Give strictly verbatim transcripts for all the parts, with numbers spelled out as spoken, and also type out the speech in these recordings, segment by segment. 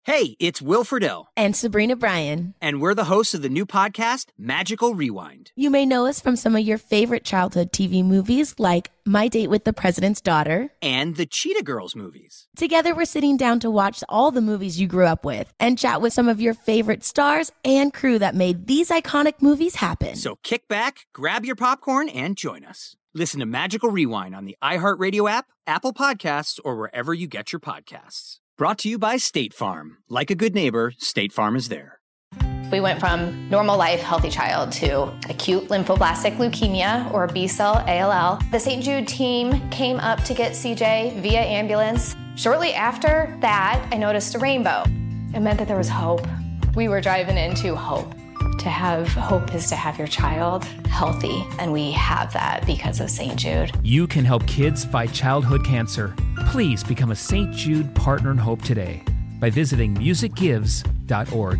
Hey, it's Will Friedle. And Sabrina Bryan. And we're the hosts of the new podcast, Magical Rewind. You may know us from some of your favorite childhood T V movies like My Date with the President's Daughter. And the Cheetah Girls movies. Together, we're sitting down to watch all the movies you grew up with and chat with some of your favorite stars and crew that made these iconic movies happen. So kick back, grab your popcorn, and join us. Listen to Magical Rewind on the iHeartRadio app, Apple Podcasts, or wherever you get your podcasts. Brought to you by State Farm. Like a good neighbor, State Farm is there. We went from normal life, healthy child to acute lymphoblastic leukemia, or B-cell A L L. The Saint Jude team came up to get C J via ambulance. Shortly after that, I noticed a rainbow. It meant that there was hope. We were driving into hope. To have hope is to have your child healthy, and we have that because of Saint Jude. You can help kids fight childhood cancer. Please become a Saint Jude Partner in Hope today by visiting music gives dot org.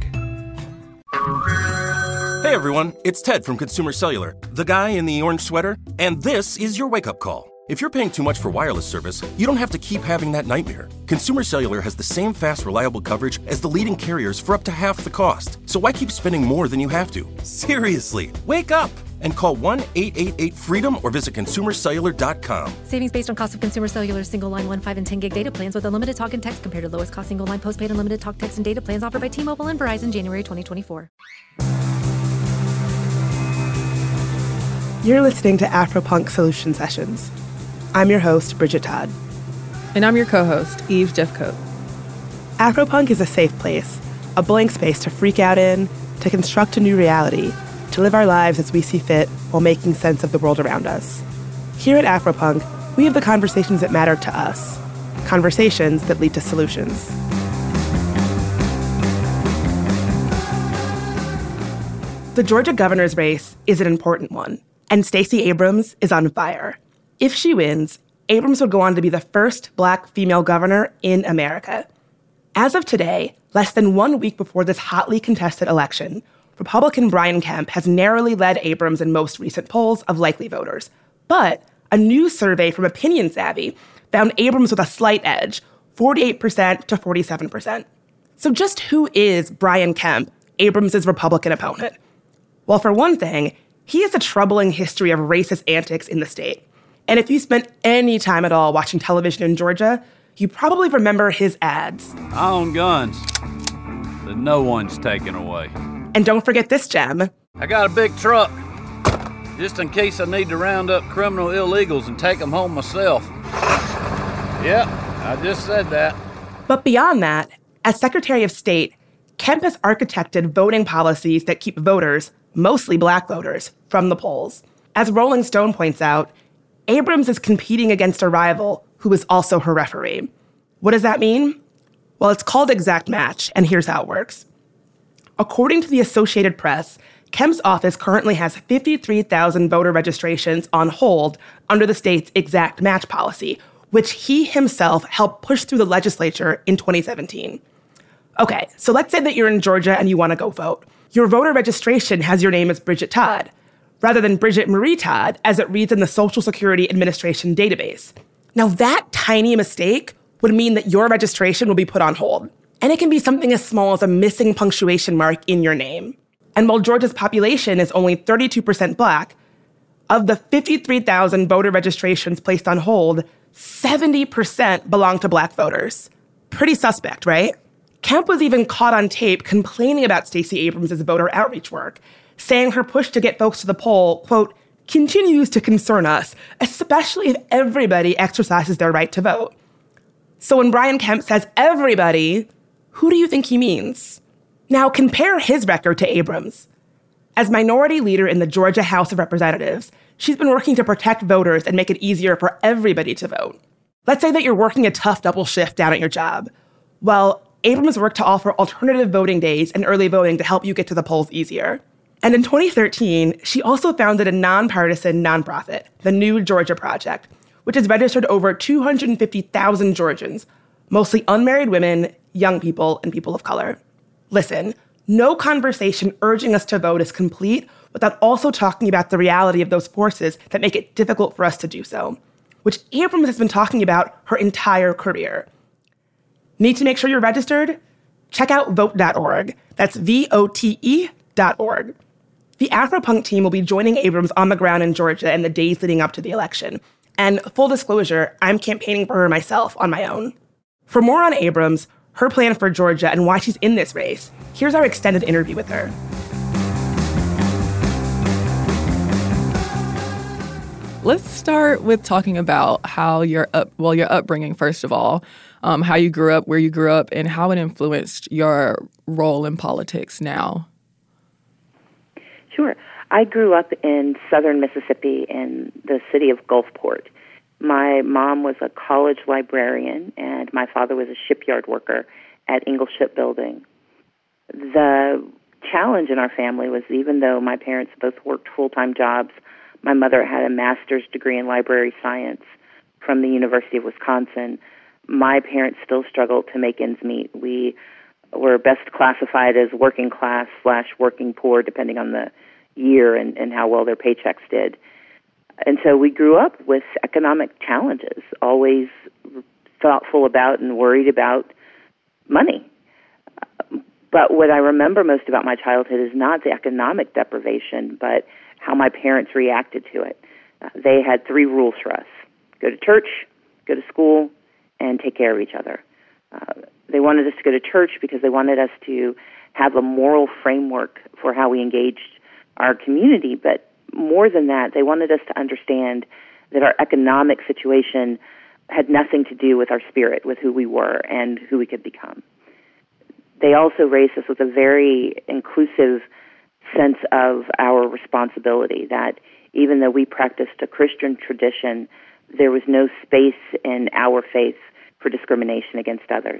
Hey everyone, it's Ted from Consumer Cellular, the guy in the orange sweater, and this is your wake-up call. If you're paying too much for wireless service, you don't have to keep having that nightmare. Consumer Cellular has the same fast, reliable coverage as the leading carriers for up to half the cost. So why keep spending more than you have to? Seriously, wake up and call one eight eight eight freedom or visit consumer cellular dot com. Savings based on cost of Consumer Cellular's single line one, five, and ten gig data plans with unlimited talk and text compared to lowest cost single line postpaid unlimited talk, text, and data plans offered by T-Mobile and Verizon January twenty twenty-four. You're listening to Afropunk Solution Sessions. I'm your host, Bridget Todd. And I'm your co-host, Eve Jeffcoat. Afropunk is a safe place, a blank space to freak out in, to construct a new reality, to live our lives as we see fit while making sense of the world around us. Here at Afropunk, we have the conversations that matter to us, conversations that lead to solutions. The Georgia governor's race is an important one, and Stacey Abrams is on fire. If she wins, Abrams would go on to be the first Black female governor in America. As of today, less than one week before this hotly contested election, Republican Brian Kemp has narrowly led Abrams in most recent polls of likely voters. But a new survey from Opinion Savvy found Abrams with a slight edge, forty-eight percent to forty-seven percent. So just who is Brian Kemp, Abrams' Republican opponent? Well, for one thing, he has a troubling history of racist antics in the state. And if you spent any time at all watching television in Georgia, you probably remember his ads. I own guns that no one's taking away. And don't forget this gem. I got a big truck, just in case I need to round up criminal illegals and take them home myself. Yep, I just said that. But beyond that, as Secretary of State, Kemp has architected voting policies that keep voters, mostly Black voters, from the polls. As Rolling Stone points out, Abrams is competing against a rival who is also her referee. What does that mean? Well, it's called exact match, and here's how it works. According to the Associated Press, Kemp's office currently has fifty-three thousand voter registrations on hold under the state's exact match policy, which he himself helped push through the legislature in twenty seventeen. Okay, so let's say that you're in Georgia and you want to go vote. Your voter registration has your name as Bridget Todd, rather than Bridget Marie Todd, as it reads in the Social Security Administration database. Now, that tiny mistake would mean that your registration will be put on hold. And it can be something as small as a missing punctuation mark in your name. And while Georgia's population is only thirty-two percent Black, of the fifty-three thousand voter registrations placed on hold, seventy percent belong to Black voters. Pretty suspect, right? Kemp was even caught on tape complaining about Stacey Abrams' voter outreach work, saying her push to get folks to the poll, quote, continues to concern us, especially if everybody exercises their right to vote. So when Brian Kemp says everybody, who do you think he means? Now compare his record to Abrams. As minority leader in the Georgia House of Representatives, she's been working to protect voters and make it easier for everybody to vote. Let's say that you're working a tough double shift down at your job. Well, Abrams worked to offer alternative voting days and early voting to help you get to the polls easier. And in twenty thirteen, she also founded a nonpartisan nonprofit, the New Georgia Project, which has registered over two hundred fifty thousand Georgians, mostly unmarried women, young people, and people of color. Listen, no conversation urging us to vote is complete without also talking about the reality of those forces that make it difficult for us to do so, which Abrams has been talking about her entire career. Need to make sure you're registered? check out vote dot org. That's V O T E dot org. The Afropunk team will be joining Abrams on the ground in Georgia in the days leading up to the election. And full disclosure, I'm campaigning for her myself on my own. For more on Abrams, her plan for Georgia, and why she's in this race, here's our extended interview with her. Let's start with talking about how your up, well, your upbringing, first of all, um, how you grew up, where you grew up, and how it influenced your role in politics now. Sure. I grew up in southern Mississippi in the city of Gulfport. My mom was a college librarian, and my father was a shipyard worker at Ingalls Shipbuilding. The challenge in our family was, even though my parents both worked full-time jobs, my mother had a master's degree in library science from the University of Wisconsin, my parents still struggled to make ends meet. We were best classified as working class slash working poor, depending on the year and, and how well their paychecks did. And so we grew up with economic challenges, always thoughtful about and worried about money. But what I remember most about my childhood is not the economic deprivation, but how my parents reacted to it. Uh, they had three rules for us: go to church, go to school, and take care of each other. Uh, they wanted us to go to church because they wanted us to have a moral framework for how we engaged our community, but more than that, they wanted us to understand that our economic situation had nothing to do with our spirit, with who we were and who we could become. They also raised us with a very inclusive sense of our responsibility, that even though we practiced a Christian tradition, there was no space in our faith for discrimination against others.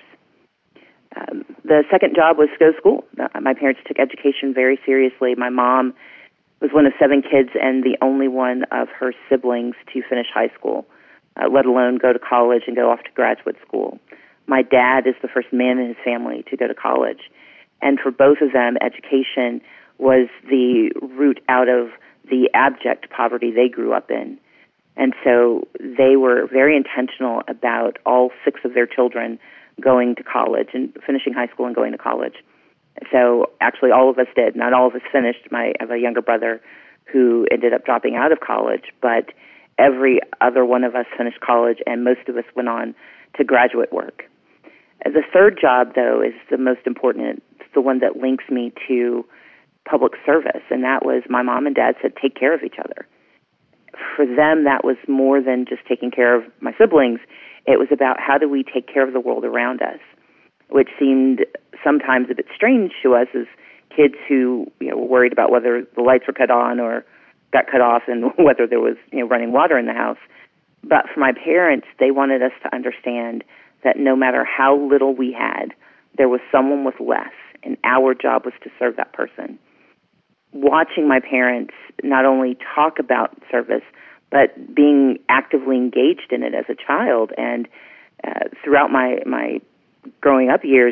Um, the second job was to go to school. Uh, my parents took education very seriously. My mom was one of seven kids and the only one of her siblings to finish high school, uh, let alone go to college and go off to graduate school. My dad is the first man in his family to go to college. And for both of them, education was the route out of the abject poverty they grew up in. And so they were very intentional about all six of their children going to college and finishing high school and going to college. So actually all of us did. Not all of us finished. My, I have a younger brother who ended up dropping out of college, but every other one of us finished college, and most of us went on to graduate work. The third job, though, is the most important. It's the one that links me to public service, and that was my mom and dad said, take care of each other. For them, that was more than just taking care of my siblings. It was about how do we take care of the world around us, which seemed sometimes a bit strange to us as kids who, you know, were worried about whether the lights were cut on or got cut off and whether there was, you know, running water in the house. But for my parents, they wanted us to understand that no matter how little we had, there was someone with less, and our job was to serve that person. Watching my parents not only talk about service, but being actively engaged in it as a child, and uh, throughout my, my growing up years,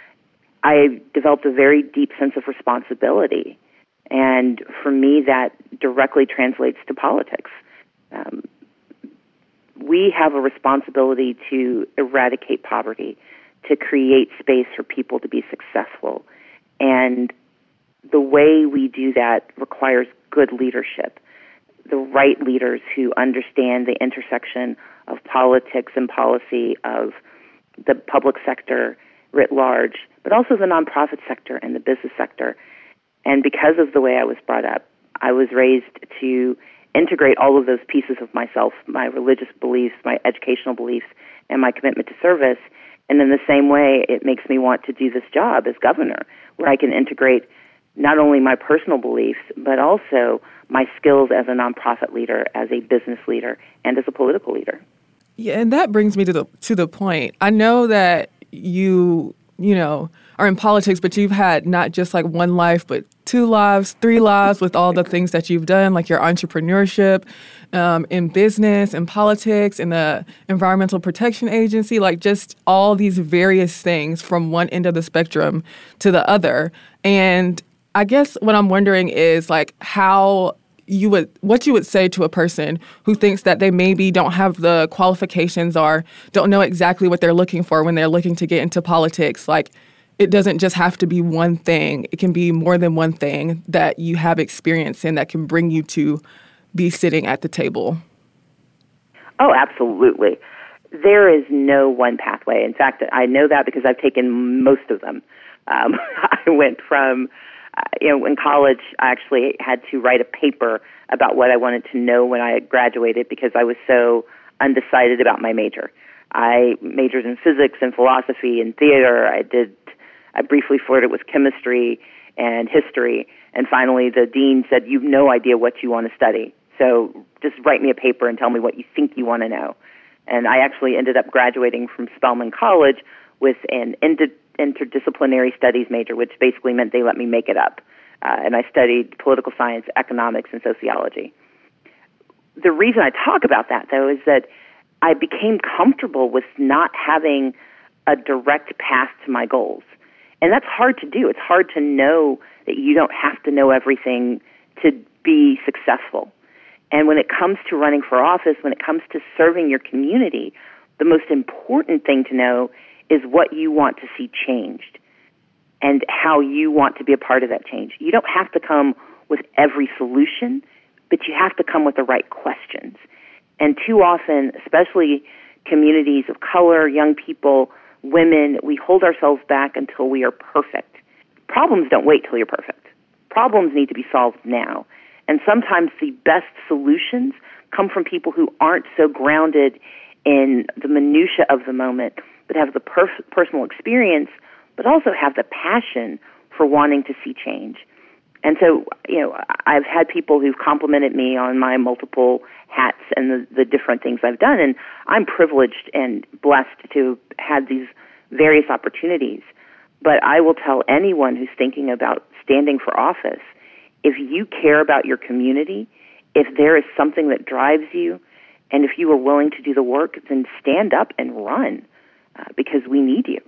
I developed a very deep sense of responsibility. And for me, that directly translates to politics. Um, we have a responsibility to eradicate poverty, to create space for people to be successful. And the way we do that requires good leadership, the right leaders who understand the intersection of politics and policy, of the public sector writ large, but also the nonprofit sector and the business sector. And because of the way I was brought up, I was raised to integrate all of those pieces of myself, my religious beliefs, my educational beliefs, and my commitment to service. And in the same way, it makes me want to do this job as governor, where I can integrate not only my personal beliefs, but also my skills as a nonprofit leader, as a business leader, and as a political leader. Yeah, and that brings me to the to the point. I know that you, you know, are in politics, but you've had not just like one life, but two lives, three lives with all the things that you've done, like your entrepreneurship, um, in business, in politics, in the Environmental Protection Agency, like just all these various things from one end of the spectrum to the other. And I guess what I'm wondering is like how you would, what you would say to a person who thinks that they maybe don't have the qualifications or don't know exactly what they're looking for when they're looking to get into politics. Like, it doesn't just have to be one thing. It can be more than one thing that you have experience in that can bring you to be sitting at the table. Oh, absolutely. There is no one pathway. In fact, I know that because I've taken most of them. Um, I went from, uh, you know, in college, I actually had to write a paper about what I wanted to know when I graduated because I was so undecided about my major. I majored in physics and philosophy and theater. I did, I briefly flirted with chemistry and history. And finally, the dean said, "You have no idea what you want to study. So just write me a paper and tell me what you think you want to know." And I actually ended up graduating from Spelman College with an inter- interdisciplinary studies major, which basically meant they let me make it up. Uh, and I studied political science, economics, and sociology. The reason I talk about that, though, is that I became comfortable with not having a direct path to my goals. And that's hard to do. It's hard to know that you don't have to know everything to be successful. And when it comes to running for office, when it comes to serving your community, the most important thing to know is what you want to see changed and how you want to be a part of that change. You don't have to come with every solution, but you have to come with the right questions. And too often, especially communities of color, young people, women, we hold ourselves back until we are perfect. Problems don't wait till you're perfect. Problems need to be solved now. And sometimes the best solutions come from people who aren't so grounded in the minutia of the moment, but have the per- personal experience, but also have the passion for wanting to see change. And so, you know, I've had people who've complimented me on my multiple hats and the, the different things I've done, and I'm privileged and blessed to have had these various opportunities. But I will tell anyone who's thinking about standing for office, if you care about your community, if there is something that drives you, and if you are willing to do the work, then stand up and run, uh, because we need you.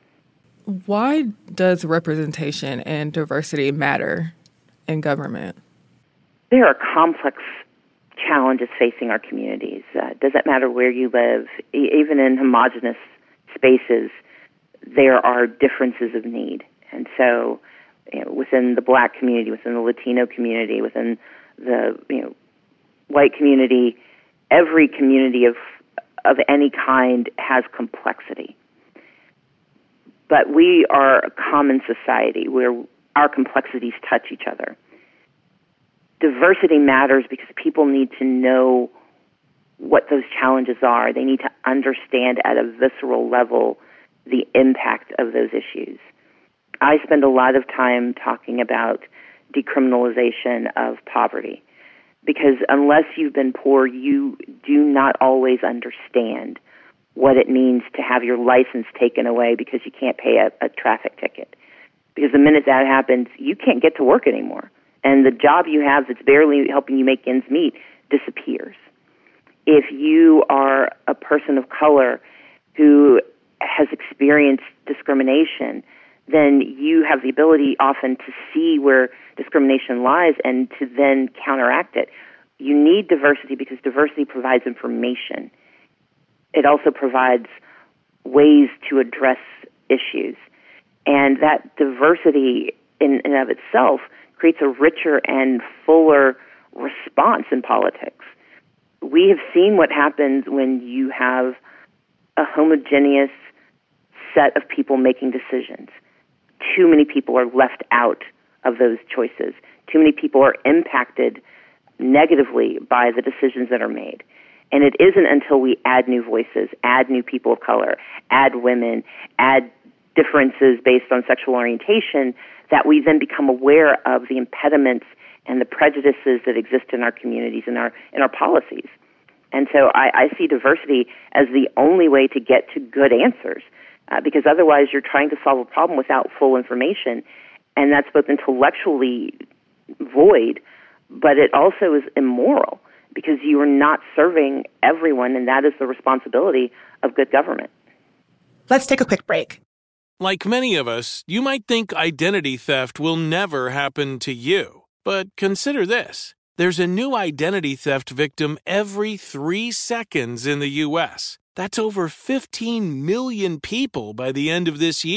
Why does representation and diversity matter in government? There are complex challenges facing our communities. Uh, it doesn't matter where you live. E- even in homogenous spaces, there are differences of need. And so, you know, within the Black community, within the Latino community, within the you know white community, every community of of any kind has complexity. But we are a common society where our complexities touch each other. Diversity matters because people need to know what those challenges are. They need to understand at a visceral level the impact of those issues. I spend a lot of time talking about decriminalization of poverty because unless you've been poor, you do not always understand what it means to have your license taken away because you can't pay a, a traffic ticket. Because the minute that happens, you can't get to work anymore. And the job you have that's barely helping you make ends meet disappears. If you are a person of color who has experienced discrimination, then you have the ability often to see where discrimination lies and to then counteract it. You need diversity because diversity provides information. It also provides ways to address issues. And that diversity in and of itself creates a richer and fuller response in politics. We have seen what happens when you have a homogeneous set of people making decisions. Too many people are left out of those choices. Too many people are impacted negatively by the decisions that are made. And it isn't until we add new voices, add new people of color, add women, add differences based on sexual orientation, that we then become aware of the impediments and the prejudices that exist in our communities and our in our policies. And so I, I see diversity as the only way to get to good answers, uh, because otherwise you're trying to solve a problem without full information, and that's both intellectually void, but it also is immoral because you are not serving everyone, and that is the responsibility of good government. Let's take a quick break. Like many of us, you might think identity theft will never happen to you. But consider this. There's a new identity theft victim every three seconds in the U S. That's over fifteen million people by the end of this year.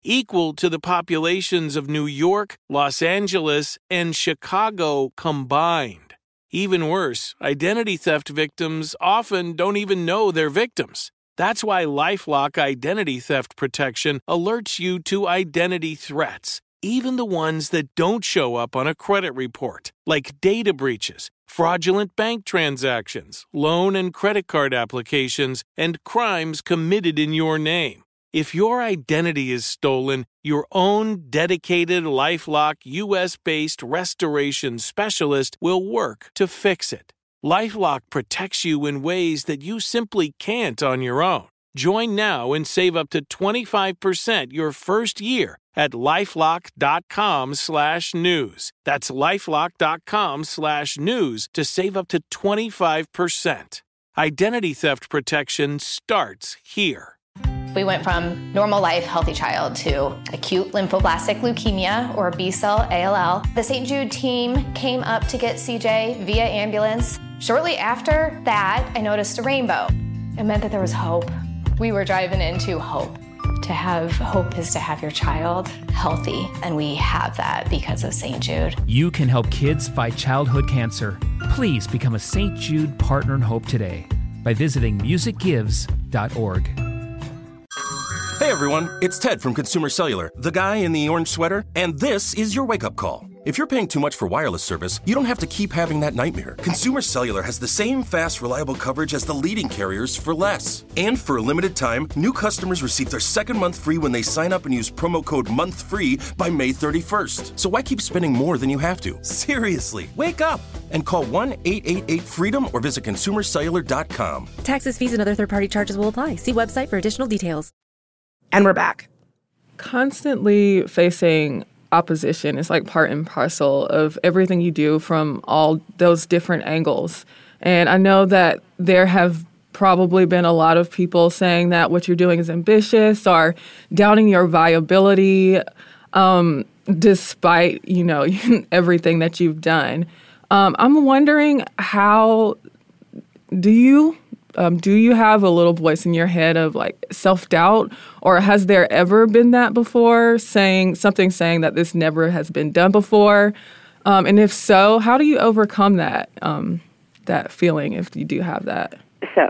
equal to the populations of New York, Los Angeles, and Chicago combined. Even worse, identity theft victims often don't even know they're victims. That's why LifeLock Identity Theft Protection alerts you to identity threats, even the ones that don't show up on a credit report, like data breaches, fraudulent bank transactions, loan and credit card applications, and crimes committed in your name. If your identity is stolen, your own dedicated LifeLock U S-based restoration specialist will work to fix it. LifeLock protects you in ways that you simply can't on your own. Join now and save up to twenty-five percent your first year at LifeLock.com slash news. That's LifeLock.com slash news to save up to twenty-five percent. Identity theft protection starts here. We went from normal life, healthy child to acute lymphoblastic leukemia, or B-cell A L L. The Saint Jude team came up to get C J via ambulance. Shortly after that, I noticed a rainbow. It meant that there was hope. We were driving into hope. To have hope is to have your child healthy, and we have that because of Saint Jude. You can help kids fight childhood cancer. Please become a Saint Jude Partner in Hope today by visiting music gives dot org. Hey everyone, it's Ted from Consumer Cellular, the guy in the orange sweater, and this is your wake-up call. If you're paying too much for wireless service, you don't have to keep having that nightmare. Consumer Cellular has the same fast, reliable coverage as the leading carriers for less. And for a limited time, new customers receive their second month free when they sign up and use promo code MONTHFREE by May thirty-first. So why keep spending more than you have to? Seriously, wake up and call one eight eight eight FREEDOM or visit consumer cellular dot com. Taxes, fees, and other third-party charges will apply. See website for additional details. And we're back. Constantly facing opposition is like part and parcel of everything you do from all those different angles. And I know that there have probably been a lot of people saying that what you're doing is ambitious or doubting your viability, um, despite, you know, everything that you've done. Um, I'm wondering, how do you Um, do you have a little voice in your head of like self-doubt, or has there ever been that before, saying something saying that this never has been done before? Um, and if so, how do you overcome that um, that feeling, if you do have that? So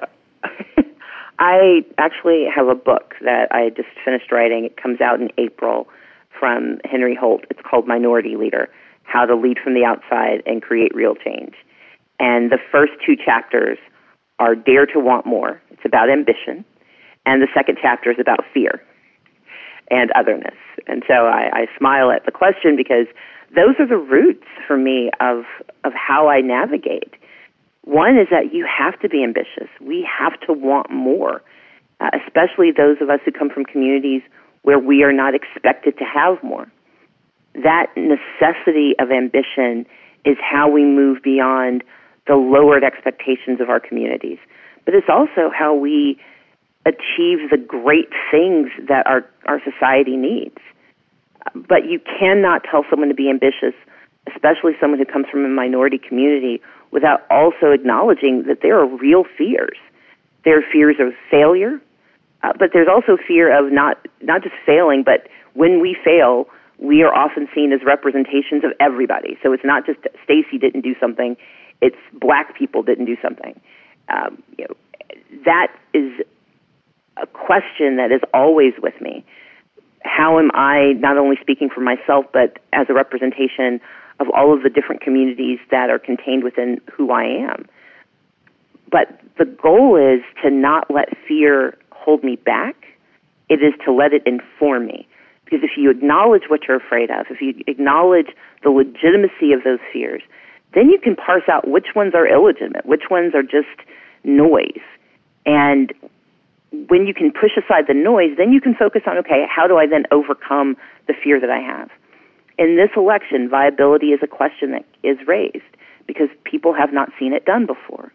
I actually have a book that I just finished writing. It comes out in April from Henry Holt. It's called Minority Leader, How to Lead from the Outside and Create Real Change. And the first two chapters are Dare to Want More. It's about ambition. And the second chapter is about fear and otherness. And so I, I smile at the question because those are the roots for me of, of how I navigate. One is that you have to be ambitious. We have to want more, uh, especially those of us who come from communities where we are not expected to have more. That necessity of ambition is how we move beyond the lowered expectations of our communities. But it's also how we achieve the great things that our, our society needs. But you cannot tell someone to be ambitious, especially someone who comes from a minority community, without also acknowledging that there are real fears. There are fears of failure, uh, but there's also fear of not, not just failing, but when we fail, we are often seen as representations of everybody. So it's not just Stacy didn't do something, it's black people didn't do something. Um, you know, that is a question that is always with me. How am I not only speaking for myself, but as a representation of all of the different communities that are contained within who I am? But the goal is to not let fear hold me back. It is to let it inform me. Because if you acknowledge what you're afraid of, if you acknowledge the legitimacy of those fears, then you can parse out which ones are illegitimate, which ones are just noise. And when you can push aside the noise, then you can focus on, okay, how do I then overcome the fear that I have? In this election, viability is a question that is raised because people have not seen it done before.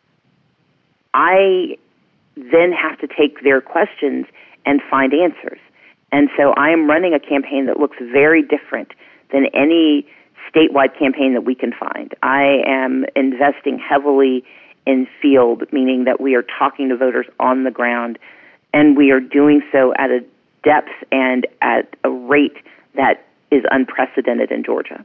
I then have to take their questions and find answers. And so I am running a campaign that looks very different than any statewide campaign that we can find. I am investing heavily in field, meaning that we are talking to voters on the ground, and we are doing so at a depth and at a rate that is unprecedented in Georgia.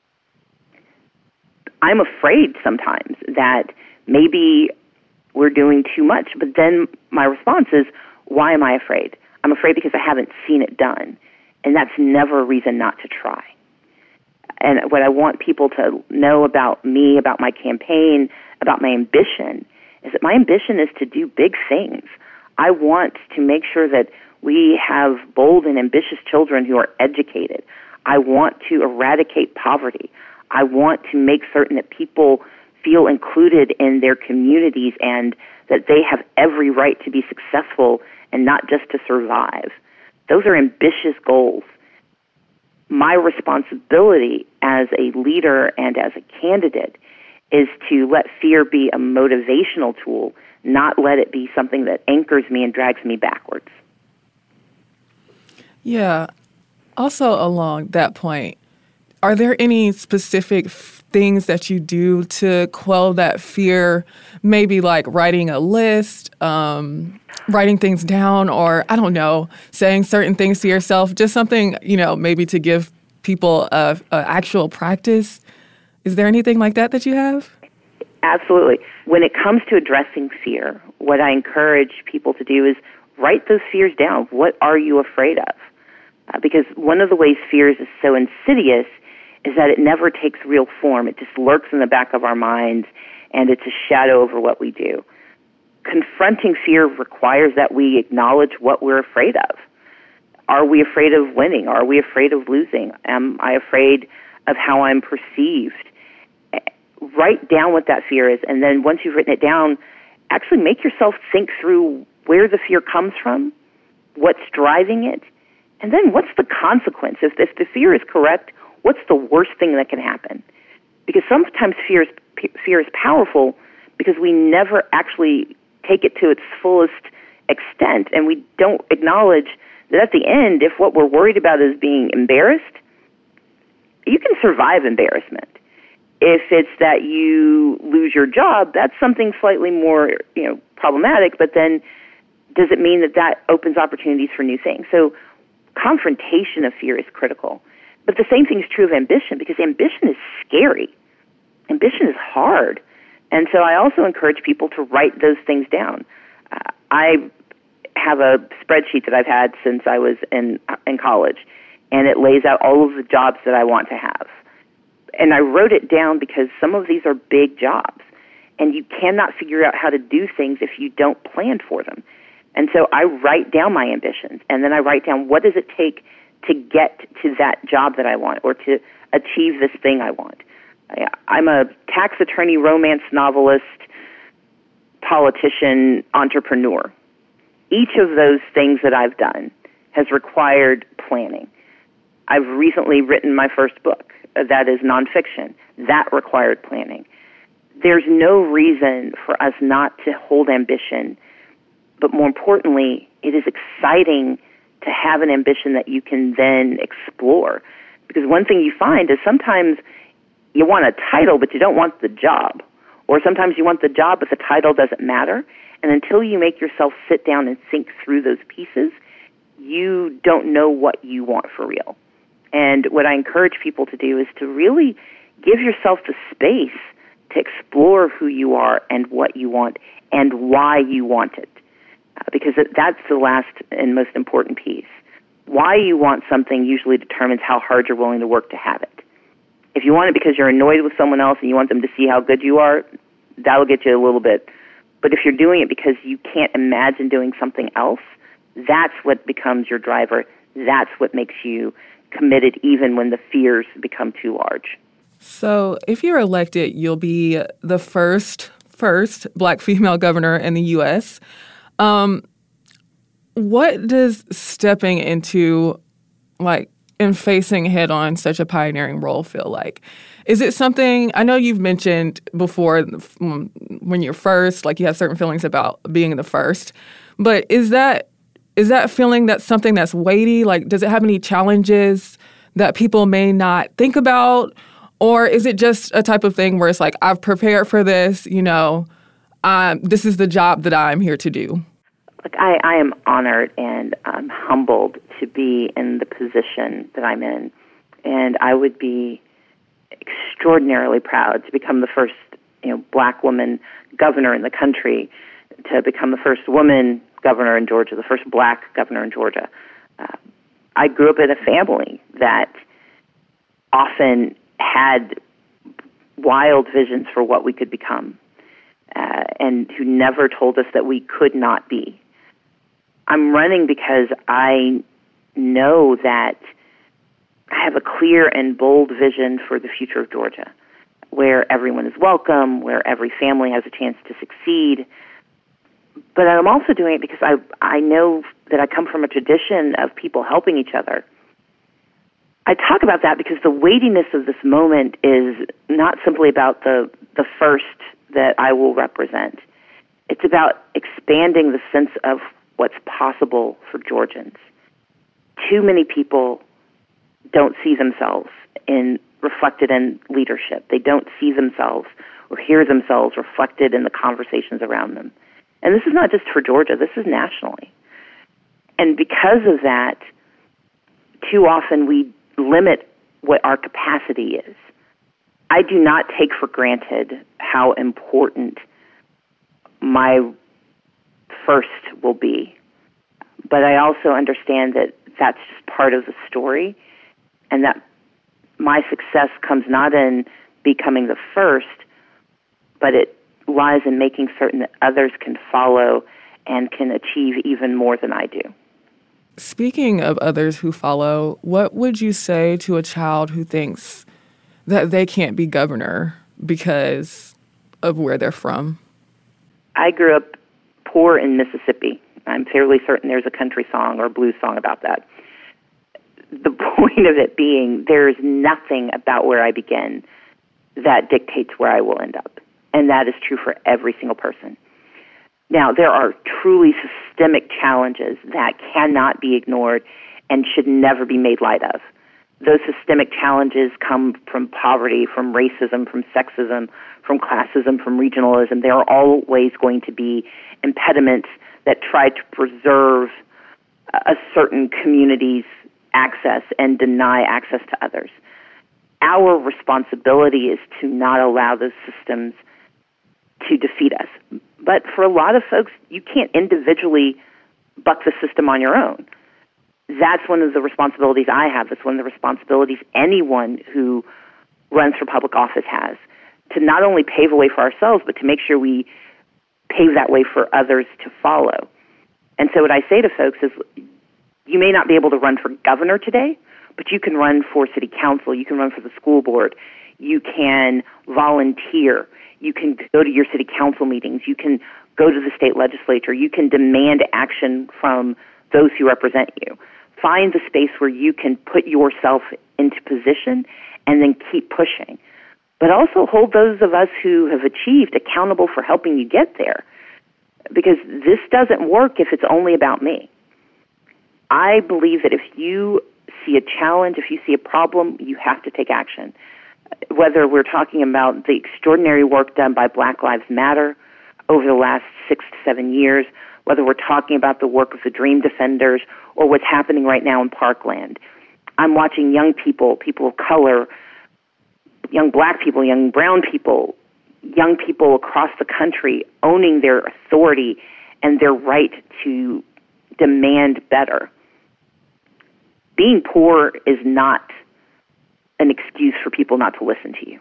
I'm afraid sometimes that maybe we're doing too much, but then my response is, why am I afraid? I'm afraid because I haven't seen it done, and that's never a reason not to try. And what I want people to know about me, about my campaign, about my ambition, is that my ambition is to do big things. I want to make sure that we have bold and ambitious children who are educated. I want to eradicate poverty. I want to make certain that people feel included in their communities and that they have every right to be successful and not just to survive. Those are ambitious goals. My responsibility as a leader and as a candidate is to let fear be a motivational tool, not let it be something that anchors me and drags me backwards. Yeah. Also along that point, are there any specific f- things that you do to quell that fear? Maybe like writing a list, um, writing things down, or I don't know, saying certain things to yourself, just something, you know, maybe to give people a, a actual practice. Is there anything like that that you have? Absolutely. When it comes to addressing fear, what I encourage people to do is write those fears down. What are you afraid of? Uh, because one of the ways fear is so insidious is that it never takes real form. It just lurks in the back of our minds, and it's a shadow over what we do. Confronting fear requires that we acknowledge what we're afraid of. Are we afraid of winning? Are we afraid of losing? Am I afraid of how I'm perceived? Write down what that fear is, and then once you've written it down, actually make yourself think through where the fear comes from, what's driving it, and then what's the consequence? If, if the fear is correct, what's the worst thing that can happen? Because sometimes fear is, fear is powerful because we never actually take it to its fullest extent, and we don't acknowledge that at the end, if what we're worried about is being embarrassed, you can survive embarrassment. If it's that you lose your job, that's something slightly more, you know, problematic, but then does it mean that that opens opportunities for new things? So confrontation of fear is critical. But the same thing is true of ambition, because ambition is scary. Ambition is hard. And so I also encourage people to write those things down. Uh, I have a spreadsheet that I've had since I was in in college, and it lays out all of the jobs that I want to have. And I wrote it down because some of these are big jobs, and you cannot figure out how to do things if you don't plan for them. And so I write down my ambitions, and then I write down what does it take to get to that job that I want or to achieve this thing I want. I'm a tax attorney, romance novelist, politician, entrepreneur. Each of those things that I've done has required planning. I've recently written my first book. That is nonfiction. That required planning. There's no reason for us not to hold ambition, but more importantly, it is exciting to have an ambition that you can then explore. Because one thing you find is sometimes you want a title, but you don't want the job. Or sometimes you want the job, but the title doesn't matter. And until you make yourself sit down and think through those pieces, you don't know what you want for real. And what I encourage people to do is to really give yourself the space to explore who you are and what you want and why you want it. Uh, because that's the last and most important piece. Why you want something usually determines how hard you're willing to work to have it. If you want it because you're annoyed with someone else and you want them to see how good you are, that'll get you a little bit. But if you're doing it because you can't imagine doing something else, that's what becomes your driver. That's what makes you committed even when the fears become too large. So if you're elected, you'll be the first, first Black female governor in the U S Um, what does stepping into, like, and facing head-on such a pioneering role feel like? Is it something, I know you've mentioned before when you're first, like you have certain feelings about being the first, but is that is that feeling that's something that's weighty? Like, does it have any challenges that people may not think about? Or is it just a type of thing where it's like, I've prepared for this, you know, um, this is the job that I'm here to do? Look, I, I am honored and I'm humbled to be in the position that I'm in. And I would be extraordinarily proud to become the first, you know, black woman governor in the country, to become the first woman governor in Georgia, the first black governor in Georgia. Uh, I grew up in a family that often had wild visions for what we could become, uh, and who never told us that we could not be. I'm running because I know that I have a clear and bold vision for the future of Georgia, where everyone is welcome, where every family has a chance to succeed. But I'm also doing it because I I know that I come from a tradition of people helping each other. I talk about that because the weightiness of this moment is not simply about the, the first that I will represent. It's about expanding the sense of what's possible for Georgians. Too many people don't see themselves in reflected in leadership. They don't see themselves or hear themselves reflected in the conversations around them. And this is not just for Georgia, this is nationally. And because of that, too often we limit what our capacity is. I do not take for granted how important my first will be. But I also understand that that's just part of the story, and that my success comes not in becoming the first, but it lies in making certain that others can follow and can achieve even more than I do. Speaking of others who follow, what would you say to a child who thinks that they can't be governor because of where they're from? I grew up poor in Mississippi. I'm fairly certain there's a country song or a blues song about that. The point of it being, there's nothing about where I begin that dictates where I will end up. And that is true for every single person. Now, there are truly systemic challenges that cannot be ignored and should never be made light of. Those systemic challenges come from poverty, from racism, from sexism, from classism, from regionalism. There are always going to be impediments that try to preserve a certain community's access and deny access to others. Our responsibility is to not allow those systems to defeat us. But for a lot of folks, you can't individually buck the system on your own. That's one of the responsibilities I have. That's one of the responsibilities anyone who runs for public office has, to not only pave a way for ourselves, but to make sure we pave that way for others to follow. And so what I say to folks is, you may not be able to run for governor today, but you can run for city council, you can run for the school board, you can volunteer, you can go to your city council meetings, you can go to the state legislature, you can demand action from those who represent you. Find the space where you can put yourself into position and then keep pushing. But also hold those of us who have achieved accountable for helping you get there. Because this doesn't work if it's only about me. I believe that if you see a challenge, if you see a problem, you have to take action. Whether we're talking about the extraordinary work done by Black Lives Matter over the last six to seven years, whether we're talking about the work of the Dream Defenders or what's happening right now in Parkland. I'm watching young people, people of color, young black people, young brown people, young people across the country owning their authority and their right to demand better. Being poor is not an excuse for people not to listen to you.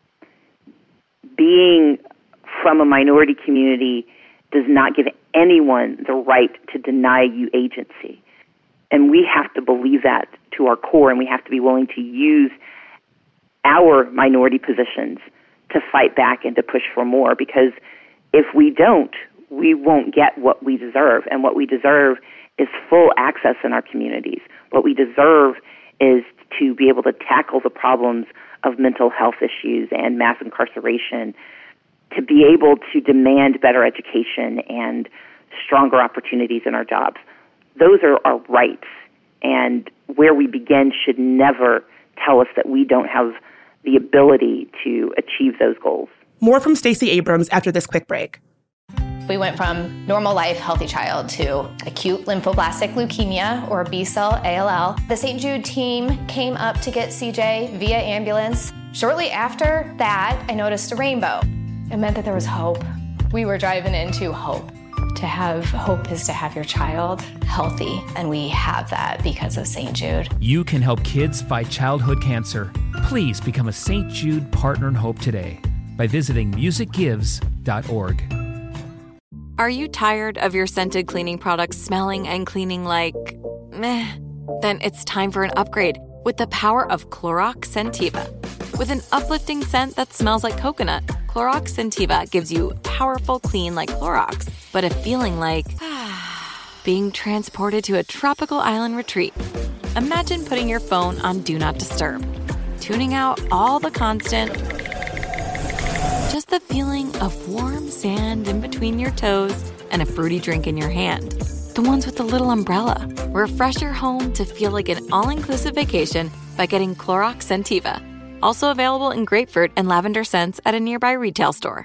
Being from a minority community does not give anyone the right to deny you agency. And we have to believe that to our core, and we have to be willing to use our minority positions to fight back and to push for more, because if we don't, we won't get what we deserve. And what we deserve is full access in our communities. What we deserve is to be able to tackle the problems of mental health issues and mass incarceration, to be able to demand better education and stronger opportunities in our jobs. Those are our rights, and where we begin should never tell us that we don't have the ability to achieve those goals. More from Stacey Abrams after this quick break. We went from normal life, healthy child to acute lymphoblastic leukemia, or B-cell A L L. The Saint Jude team came up to get C J via ambulance. Shortly after that, I noticed a rainbow. It meant that there was hope. We were driving into hope. To have hope is to have your child healthy, and we have that because of Saint Jude. You can help kids fight childhood cancer. Please become a Saint Jude Partner in Hope today by visiting music gives dot org. Are you tired of your scented cleaning products smelling and cleaning like meh? Then it's time for an upgrade with the power of Clorox Scentiva. With an uplifting scent that smells like coconut, Clorox Scentiva gives you powerful clean like Clorox, but a feeling like being transported to a tropical island retreat. Imagine putting your phone on Do Not Disturb, tuning out all the constant, just the feeling of warm sand in between your toes and a fruity drink in your hand. The ones with the little umbrella. Refresh your home to feel like an all-inclusive vacation by getting Clorox Scentiva. Also available in grapefruit and lavender scents at a nearby retail store.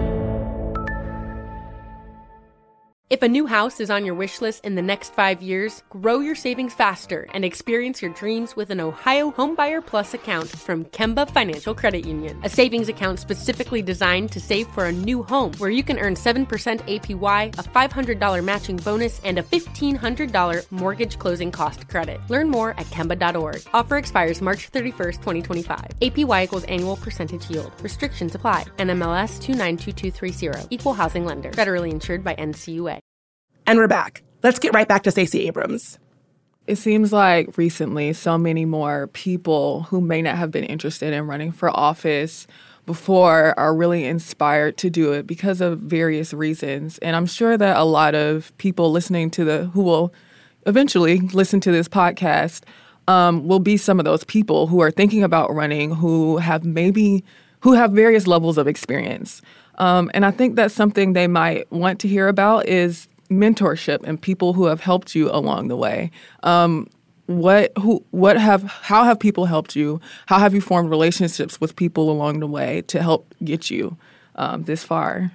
If a new house is on your wish list in the next five years, grow your savings faster and experience your dreams with an Ohio Homebuyer Plus account from Kemba Financial Credit Union. A savings account specifically designed to save for a new home, where you can earn seven percent A P Y, a five hundred dollars matching bonus, and a fifteen hundred dollars mortgage closing cost credit. Learn more at kemba dot org. Offer expires March thirty-first, twenty twenty-five. A P Y equals annual percentage yield. Restrictions apply. N M L S two nine two two three zero. Equal housing lender. Federally insured by N C U A. And we're back. Let's get right back to Stacey Abrams. It seems like recently so many more people who may not have been interested in running for office before are really inspired to do it because of various reasons. And I'm sure that a lot of people listening to the, who will eventually listen to this podcast, um, will be some of those people who are thinking about running, who have maybe, who have various levels of experience. Um, and I think that's something they might want to hear about is mentorship and people who have helped you along the way. Um, what, who, what have, how have people helped you? How have you formed relationships with people along the way to help get you um, this far?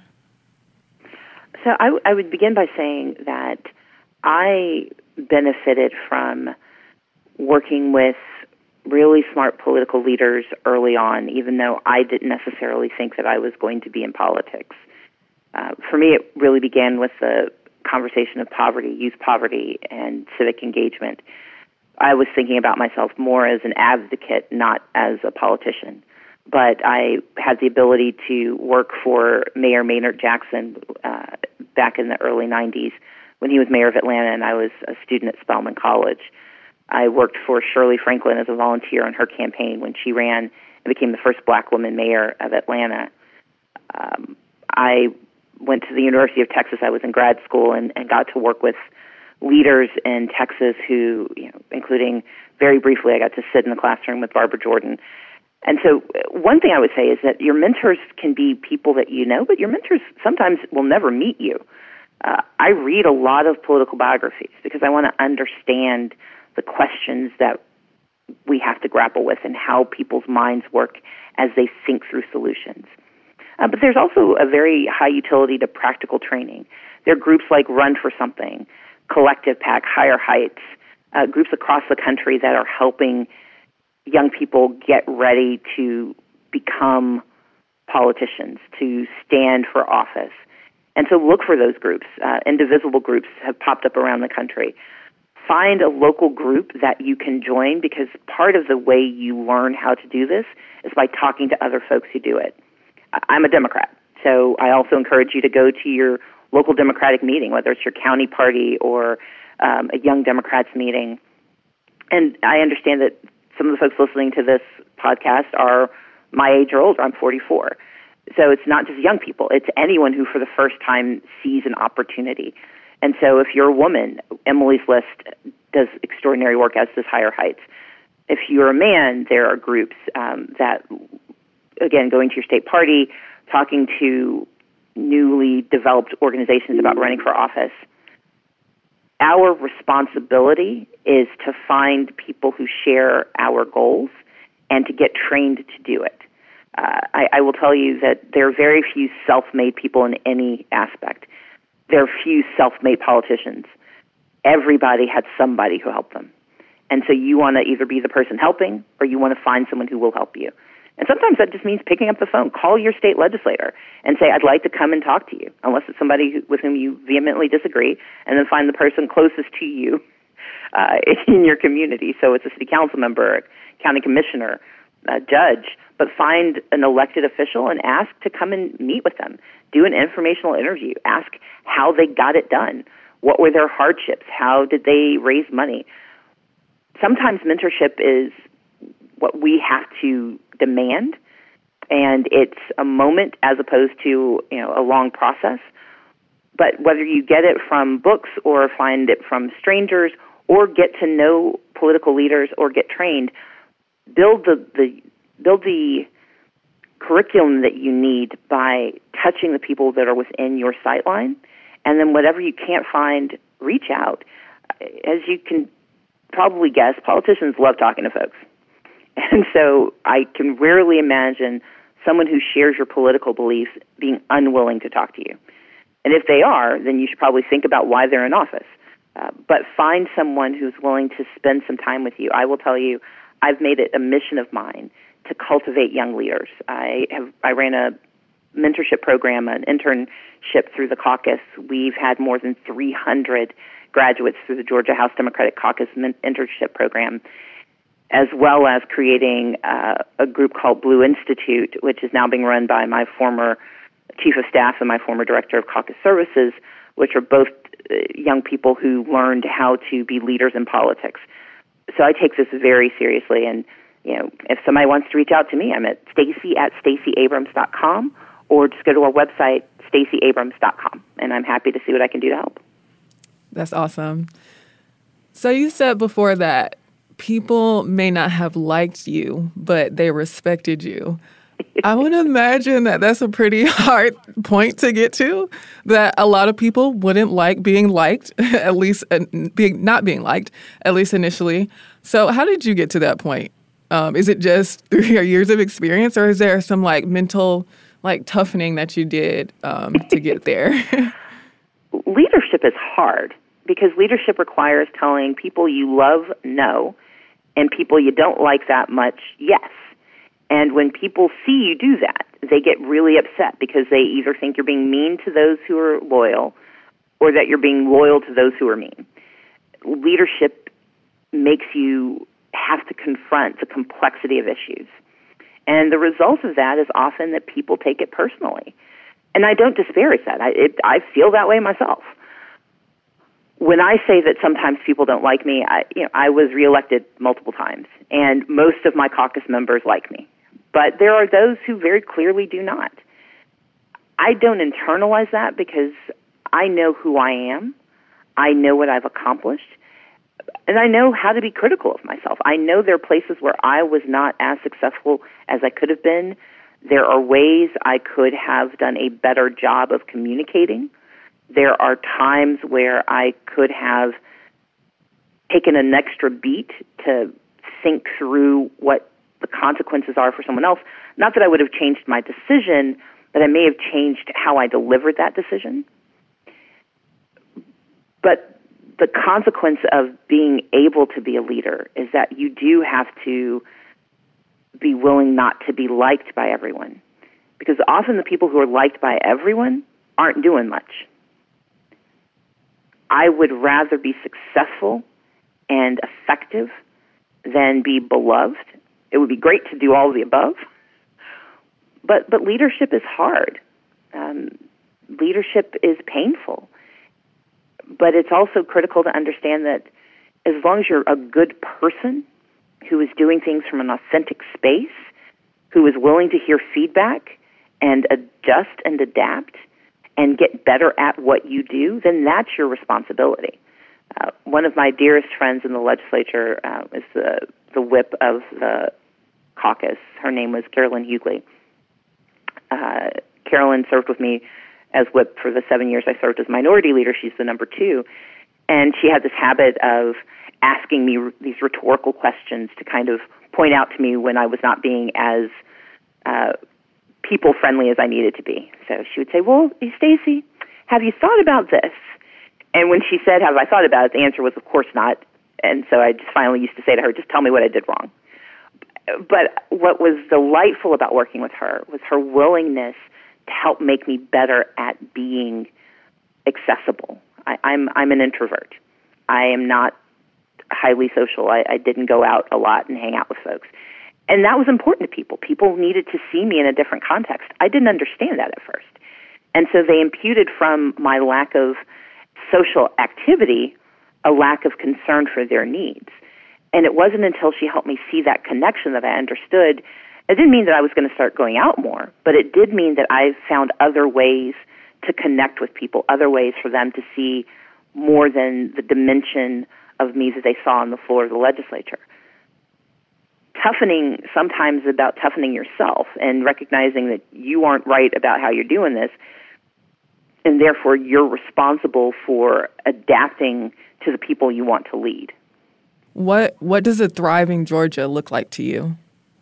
So I, w- I would begin by saying that I benefited from working with really smart political leaders early on, even though I didn't necessarily think that I was going to be in politics. Uh, for me, it really began with the conversation of poverty, youth poverty, and civic engagement. I was thinking about myself more as an advocate, not as a politician. But I had the ability to work for Mayor Maynard Jackson uh, back in the early nineties when he was mayor of Atlanta and I was a student at Spelman College. I worked for Shirley Franklin as a volunteer on her campaign when she ran and became the first black woman mayor of Atlanta. Um, I went to the University of Texas. I was in grad school and, and got to work with leaders in Texas who, you know, including very briefly, I got to sit in the classroom with Barbara Jordan. And so one thing I would say is that your mentors can be people that you know, but your mentors sometimes will never meet you. Uh, I read a lot of political biographies because I want to understand the questions that we have to grapple with and how people's minds work as they think through solutions. Uh, but there's also a very high utility to practical training. There are groups like Run for Something, Collective PAC, Higher Heights, uh, groups across the country that are helping young people get ready to become politicians, to stand for office. And so look for those groups. Uh, indivisible groups have popped up around the country. Find a local group that you can join, because part of the way you learn how to do this is by talking to other folks who do it. I'm a Democrat, so I also encourage you to go to your local Democratic meeting, whether it's your county party or um, a Young Democrats meeting. And I understand that some of the folks listening to this podcast are my age or older. I'm forty-four. So it's not just young people. It's anyone who for the first time sees an opportunity. And so if you're a woman, Emily's List does extraordinary work, as does Higher Heights. If you're a man, there are groups um, that, again, going to your state party, talking to newly developed organizations about running for office. Our responsibility is to find people who share our goals and to get trained to do it. Uh, I, I will tell you that there are very few self-made people in any aspect. there are few self-made politicians. Everybody had somebody who helped them. And so you want to either be the person helping or you want to find someone who will help you. And sometimes that just means picking up the phone. Call your state legislator and say, I'd like to come and talk to you, unless it's somebody who, with whom you vehemently disagree, and then find the person closest to you uh, in your community. So it's a city council member, a county commissioner, a judge, but find an elected official and ask to come and meet with them. Do an informational interview. Ask how they got it done. What were their hardships? How did they raise money? Sometimes mentorship is what we have to demand, and it's a moment as opposed to, you know, a long process. But whether you get it from books or find it from strangers or get to know political leaders or get trained, build the, the build the curriculum that you need by touching the people that are within your sightline, and then whatever you can't find, reach out. As you can probably guess, politicians love talking to folks. And so I can rarely imagine someone who shares your political beliefs being unwilling to talk to you. And if they are, then you should probably think about why they're in office. Uh, but find someone who's willing to spend some time with you. I will tell you, I've made it a mission of mine to cultivate young leaders. I have I ran a mentorship program, an internship through the caucus. We've had more than three hundred graduates through the Georgia House Democratic Caucus internship program, as well as creating uh, a group called Blue Institute, which is now being run by my former chief of staff and my former director of caucus services, which are both uh, young people who learned how to be leaders in politics. So I take this very seriously, and you know, if somebody wants to reach out to me, I'm at Stacey at Stacey Abrams dot com, or just go to our website, Stacey Abrams dot com, and I'm happy to see what I can do to help. That's awesome. So you said before that people may not have liked you, but they respected you. I would imagine that that's a pretty hard point to get to, that a lot of people wouldn't like being liked, at least uh, being not being liked, at least initially. So how did you get to that point? Um, is it just through your years of experience, or is there some like mental like toughening that you did um, to get there? Leadership is hard because leadership requires telling people you love no and people you don't like that much yes. And when people see you do that, they get really upset because they either think you're being mean to those who are loyal or that you're being loyal to those who are mean. Leadership makes you have to confront the complexity of issues. And the result of that is often that people take it personally. And I don't disparage that. I, it, I feel that way myself. When I say that sometimes people don't like me, I, you know, I was reelected multiple times, and most of my caucus members like me. But there are those who very clearly do not. I don't internalize that because I know who I am. I know what I've accomplished. And I know how to be critical of myself. I know there are places where I was not as successful as I could have been. There are ways I could have done a better job of communicating. There are times where I could have taken an extra beat to think through what the consequences are for someone else. Not that I would have changed my decision, but I may have changed how I delivered that decision. But the consequence of being able to be a leader is that you do have to be willing not to be liked by everyone. Because often the people who are liked by everyone aren't doing much. I would rather be successful and effective than be beloved. It would be great to do all of the above. But but leadership is hard. Um, leadership is painful. But it's also critical to understand that as long as you're a good person who is doing things from an authentic space, who is willing to hear feedback and adjust and adapt and get better at what you do, then that's your responsibility. Uh, one of my dearest friends in the legislature uh, is the, the whip of the caucus. Her name was Carolyn Hughley. Uh, Carolyn served with me as whip for the seven years I served as minority leader. She's the number two. And she had this habit of asking me r- these rhetorical questions to kind of point out to me when I was not being as uh, people-friendly as I needed to be. So she would say, well, Stacey, have you thought about this? And when she said, have I thought about it, the answer was, of course not. And so I just finally used to say to her, just tell me what I did wrong. But what was delightful about working with her was her willingness to help make me better at being accessible. I, I'm I'm an introvert. I am not highly social. I, I didn't go out a lot and hang out with folks. And that was important to people. People needed to see me in a different context. I didn't understand that at first. And so they imputed from my lack of social activity a lack of concern for their needs. And it wasn't until she helped me see that connection that I understood. It didn't mean that I was going to start going out more, but it did mean that I found other ways to connect with people, other ways for them to see more than the dimension of me that they saw on the floor of the legislature. Toughening sometimes is about toughening yourself and recognizing that you aren't right about how you're doing this, and therefore you're responsible for adapting to the people you want to lead. What what does a thriving Georgia look like to you?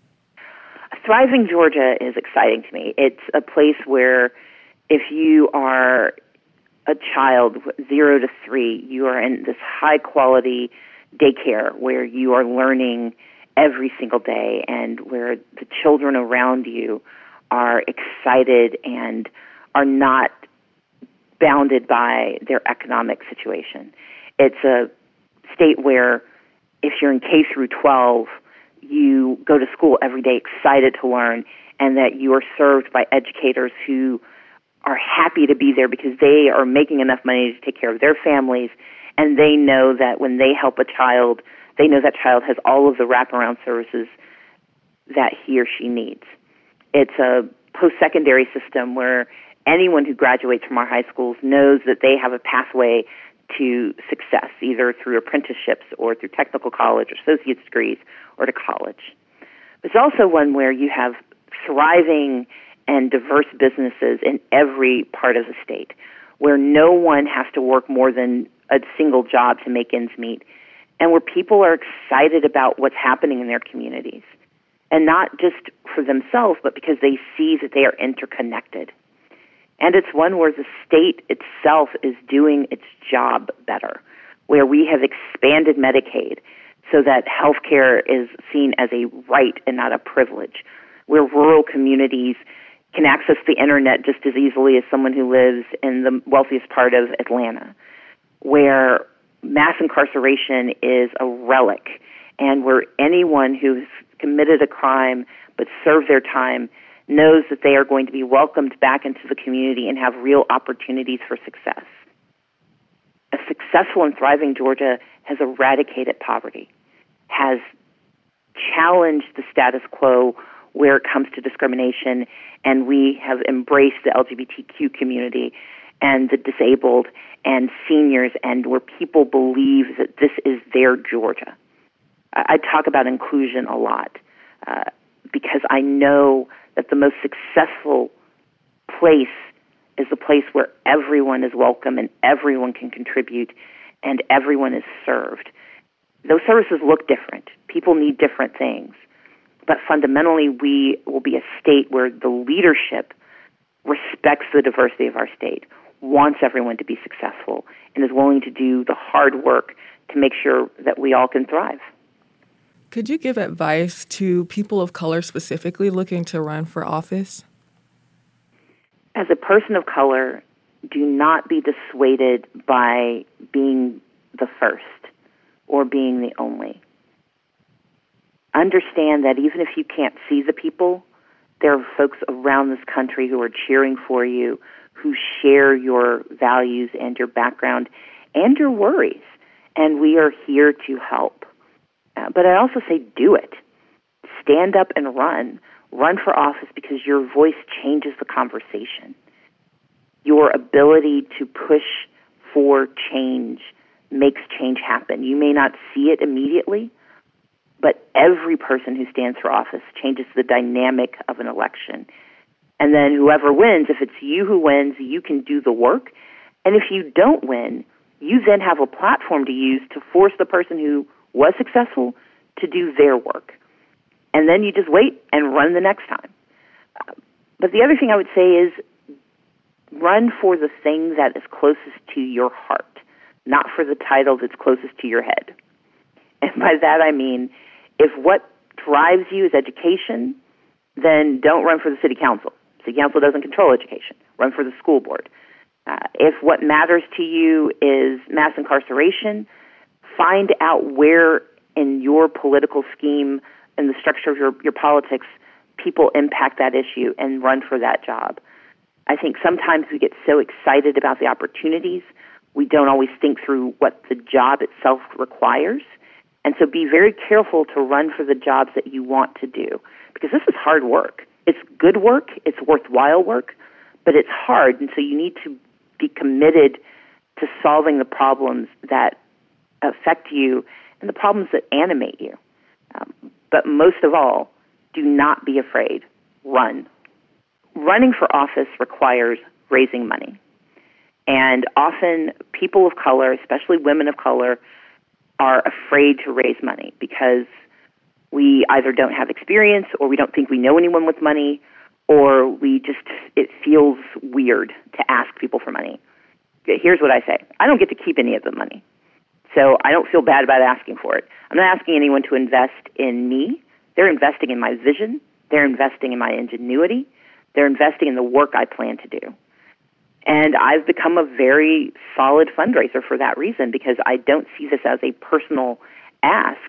A thriving Georgia is exciting to me. It's a place where if you are a child, zero to three, you are in this high-quality daycare where you are learning every single day and where the children around you are excited and are not bounded by their economic situation. It's a state where if you're in K through twelve, you go to school every day excited to learn, and that you are served by educators who are happy to be there because they are making enough money to take care of their families, and they know that when they help a child, they know that child has all of the wraparound services that he or she needs. It's a post-secondary system where anyone who graduates from our high schools knows that they have a pathway to success, either through apprenticeships or through technical college or associate's degrees or to college. It's also one where you have thriving and diverse businesses in every part of the state, where no one has to work more than a single job to make ends meet, and where people are excited about what's happening in their communities, and not just for themselves, but because they see that they are interconnected. And it's one where the state itself is doing its job better, where we have expanded Medicaid so that health care is seen as a right and not a privilege, where rural communities can access the internet just as easily as someone who lives in the wealthiest part of Atlanta, where mass incarceration is a relic, and where anyone who's committed a crime but served their time knows that they are going to be welcomed back into the community and have real opportunities for success. A successful and thriving Georgia has eradicated poverty, has challenged the status quo where it comes to discrimination, and we have embraced the L G B T Q community and the disabled and seniors, and where people believe that this is their Georgia. I talk about inclusion a lot uh, because I know that the most successful place is the place where everyone is welcome and everyone can contribute and everyone is served. Those services look different. People need different things. But fundamentally, we will be a state where the leadership respects the diversity of our state, wants everyone to be successful, and is willing to do the hard work to make sure that we all can thrive. Could you give advice to people of color specifically looking to run for office? As a person of color, do not be dissuaded by being the first or being the only. Understand that even if you can't see the people, there are folks around this country who are cheering for you, who share your values and your background and your worries, and we are here to help. Uh, but I also say do it. Stand up and run. Run for office because your voice changes the conversation. Your ability to push for change makes change happen. You may not see it immediately, but every person who stands for office changes the dynamic of an election. And then whoever wins, if it's you who wins, you can do the work. And if you don't win, you then have a platform to use to force the person who was successful to do their work. And then you just wait and run the next time. Uh, but the other thing I would say is run for the thing that is closest to your heart, not for the title that's closest to your head. And by that I mean, if what drives you is education, then don't run for the city council. City council doesn't control education. Run for the school board. Uh, if what matters to you is mass incarceration, find out where in your political scheme and the structure of your, your politics people impact that issue and run for that job. I think sometimes we get so excited about the opportunities, we don't always think through what the job itself requires. And so be very careful to run for the jobs that you want to do, because this is hard work. It's good work, it's worthwhile work, but it's hard, and so you need to be committed to solving the problems that affect you and the problems that animate you. Um, but most of all, do not be afraid. Run. Running for office requires raising money. And often people of color, especially women of color, are afraid to raise money because we either don't have experience or we don't think we know anyone with money, or we just, it feels weird to ask people for money. Here's what I say. I don't get to keep any of the money, so I don't feel bad about asking for it. I'm not asking anyone to invest in me. They're investing in my vision. They're investing in my ingenuity. They're investing in the work I plan to do. And I've become a very solid fundraiser for that reason, because I don't see this as a personal ask.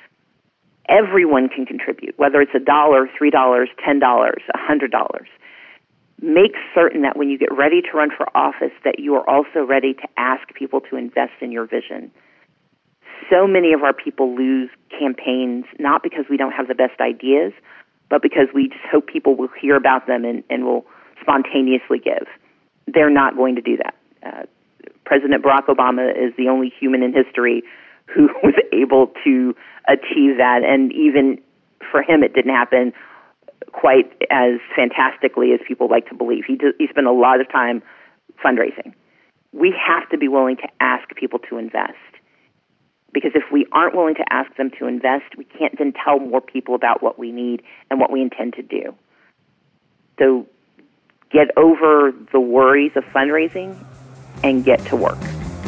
Everyone can contribute, whether it's a dollar, three dollars, ten dollars, a hundred dollars. Make certain that when you get ready to run for office that you are also ready to ask people to invest in your vision. So many of our people lose campaigns, not because we don't have the best ideas, but because we just hope people will hear about them and, and will spontaneously give. They're not going to do that. Uh, President Barack Obama is the only human in history who was able to achieve that, and even for him it didn't happen quite as fantastically as people like to believe. He, do, he spent a lot of time fundraising. We have to be willing to ask people to invest, because if we aren't willing to ask them to invest, we can't then tell more people about what we need and what we intend to do. So get over the worries of fundraising and get to work.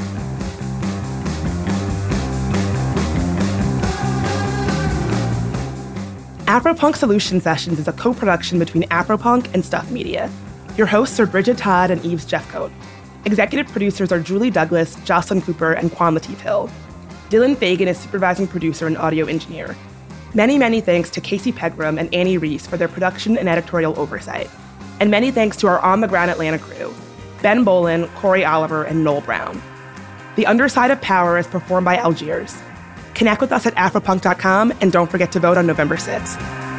Afropunk Solution Sessions is a co-production between Afropunk and Stuff Media. Your hosts are Bridget Todd and Eves Jeffcoat. Executive producers are Julie Douglas, Jocelyn Cooper, and Quan Lateef Hill. Dylan Fagan is supervising producer and audio engineer. Many, many thanks to Casey Pegram and Annie Reese for their production and editorial oversight. And many thanks to our on-the-ground Atlanta crew, Ben Bolin, Corey Oliver, and Noel Brown. The Underside of Power is performed by Algiers. Connect with us at afropunk dot com, and don't forget to vote on November sixth.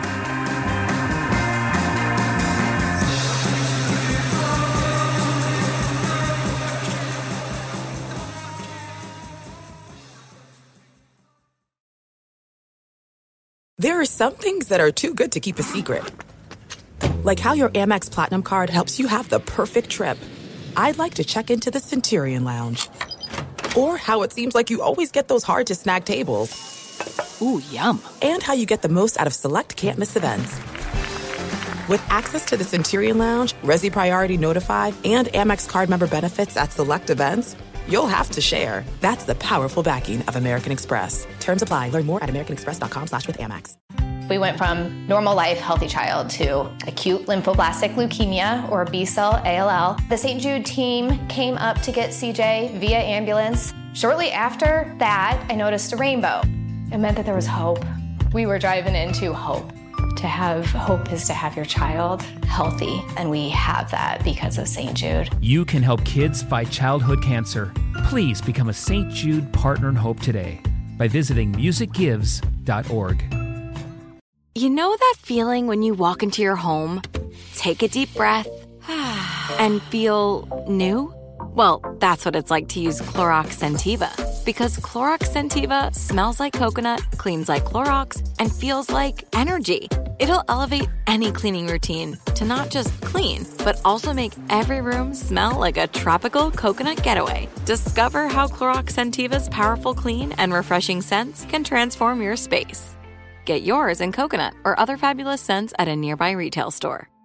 There are some things that are too good to keep a secret. Like how your Amex Platinum card helps you have the perfect trip. I'd like to check into the Centurion Lounge. Or how it seems like you always get those hard-to-snag tables. Ooh, yum. And how you get the most out of select can't-miss events. With access to the Centurion Lounge, Resi Priority Notified, and Amex card member benefits at select events, you'll have to share. That's the powerful backing of American Express. Terms apply. Learn more at americanexpress.com slash with Amex. We went from normal life, healthy child to acute lymphoblastic leukemia, or B-cell A L L. The Saint Jude team came up to get C J via ambulance. Shortly after that, I noticed a rainbow. It meant that there was hope. We were driving into hope. To have hope is to have your child healthy, and we have that because of Saint Jude. You can help kids fight childhood cancer. Please become a Saint Jude Partner in Hope today by visiting music gives dot org. You know that feeling when you walk into your home, take a deep breath, and feel new? Well, that's what it's like to use Clorox Scentiva. Because Clorox Scentiva smells like coconut, cleans like Clorox, and feels like energy. It'll elevate any cleaning routine to not just clean, but also make every room smell like a tropical coconut getaway. Discover how Clorox Scentiva's powerful clean and refreshing scents can transform your space. Get yours in coconut or other fabulous scents at a nearby retail store.